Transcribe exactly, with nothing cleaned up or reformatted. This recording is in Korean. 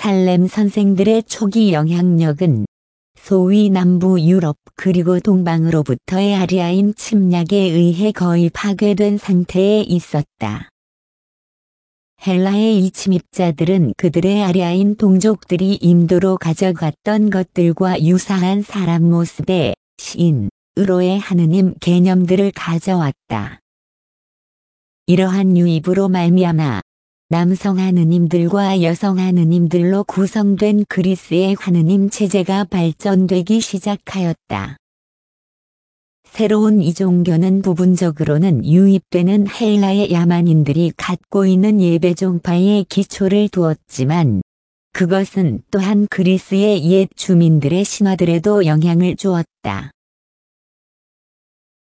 살렘 선생들의 초기 영향력은 소위 남부 유럽 그리고 동방으로부터의 아리아인 침략에 의해 거의 파괴된 상태에 있었다. 헬라의 이 침입자들은 그들의 아리아인 동족들이 인도로 가져갔던 것들과 유사한 사람 모습의 신으로의 하느님 개념들을 가져왔다. 이러한 유입으로 말미암아 남성 하느님들과 여성 하느님들로 구성된 그리스의 하느님 체제가 발전되기 시작하였다. 새로운 이 종교는 부분적으로는 유입되는 헬라의 야만인들이 갖고 있는 예배 종파에 기초를 두었지만 그것은 또한 그리스의 옛 주민들의 신화들에도 영향을 주었다.